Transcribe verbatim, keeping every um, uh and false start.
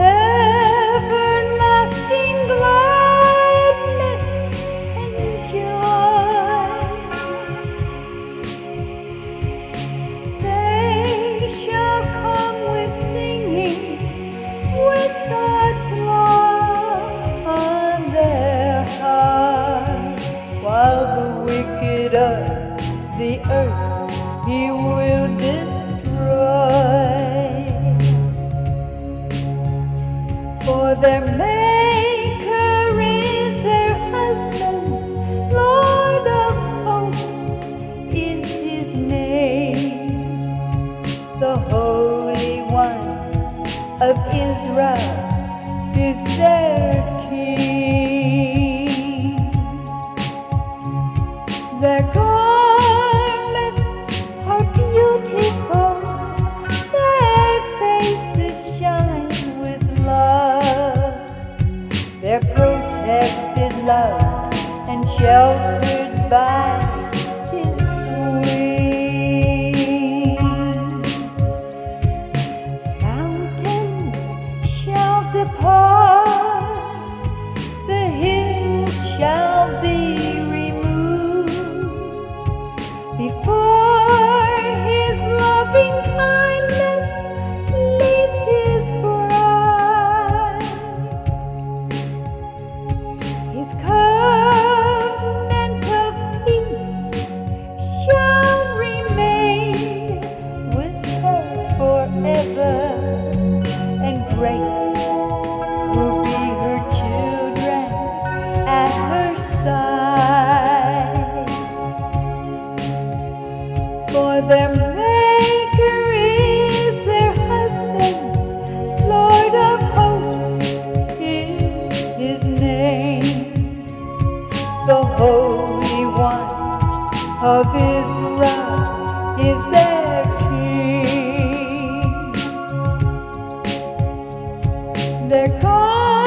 everlasting gladness and joy. They shall come with singing, with God's love on their hearts, while the wicked of the earth He will destroy. For their Maker is their husband, Lord of hosts is His name. The Holy One of Israel is their King. Their garments are beautiful, their faces shine with love. They're protected, loved, and sheltered by His wings. Mountains shall depart, the hills shall be removed before His loving kindness leaves His bride. His covenant of peace shall remain with her forever, and grace will be her children at her side. For their Maker is their husband, Lord of hosts is His name. The Holy One of Israel is their King. Their God